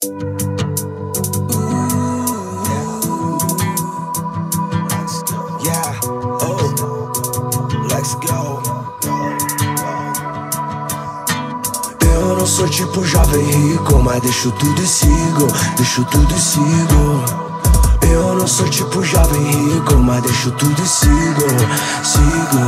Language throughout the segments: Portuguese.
Yeah, oh, let's go. Eu não sou tipo jovem rico, mas deixo tudo e sigo, deixo tudo e sigo. Eu não sou tipo jovem rico, mas deixo tudo e sigo, sigo.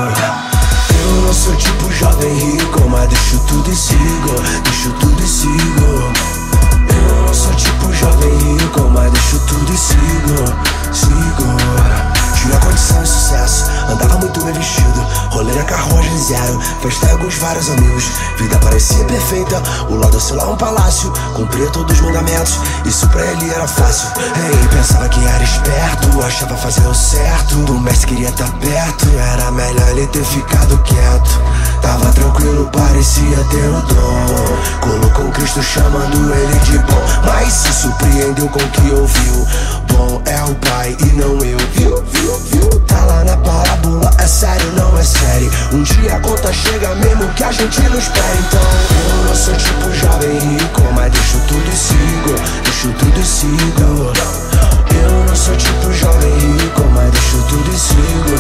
Eu não sou tipo jovem rico, mas deixo tudo e sigo, deixo tudo e sigo. Eu não sou tipo jovem rico, mas deixo tudo e sigo, sigo. Tinha condição e sucesso, andava muito bem vestido, rolê na carruagem zero, festa com os vários amigos. Vida parecia perfeita, o lado do celular um palácio, cumpria todos os mandamentos, isso pra ele era fácil. Ei, pensava que era esperto, achava fazer o certo, o mestre queria estar perto, era melhor ele ter ficado quieto. Tava tranquilo, parecia ter o dom, colocou Cristo chamando ele de bom, mas se surpreendeu com o que ouviu. Bom é o pai e não eu, viu, viu, viu? Tá lá na parábola, é sério, não é sério. Um dia a conta chega mesmo que a gente não espera. Então eu não sou tipo jovem rico, mas deixo tudo e sigo, deixo tudo e sigo. Eu não sou tipo jovem rico, mas deixo tudo e sigo,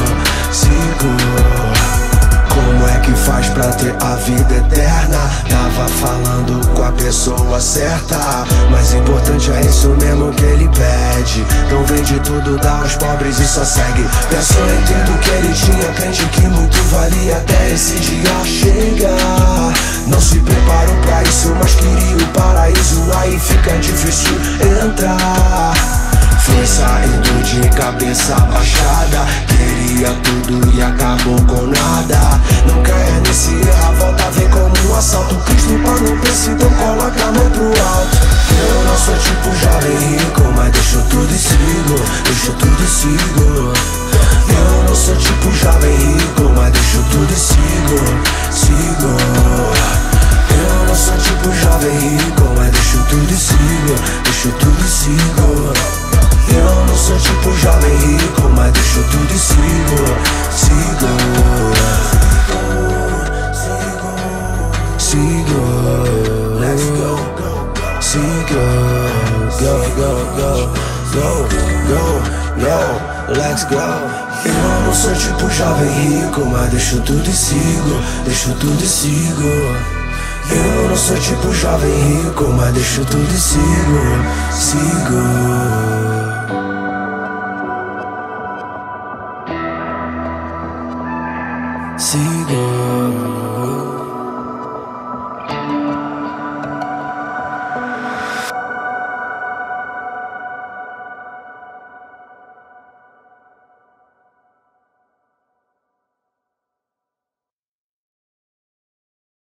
sigo. Como é que faz pra ter a vida eterna? Tava falando com a pessoa certa, mas importante é isso mesmo que ele pede. Não vende tudo, dá aos pobres e só segue. Pensou em tudo que ele tinha, crente que muito valia até esse dia chegar. Não se preparou pra isso, mas queria o paraíso, aí fica difícil entrar. Foi saindo de cabeça baixada, queria tudo e acabou com nada. Não caia nesse erro, a volta vem como um assalto. Cristo pra não precisar, coloca a mão pro alto. Eu não sou tipo jovem rico, mas deixo tudo e sigo, deixo tudo e sigo. Eu não sou tipo jovem rico, mas deixo tudo e sigo, sigo. Eu não sou tipo jovem rico, mas deixo tudo e sigo, deixo tudo e sigo. Eu não sou tipo jovem rico, mas deixo tudo e sigo, sigo, sigo, let's go, sigo, go, go, go, go, go, go, let's go. Eu não sou tipo jovem rico, mas deixo tudo e sigo, deixo tudo e sigo. Eu não sou tipo jovem rico, mas deixo tudo e sigo, sigo.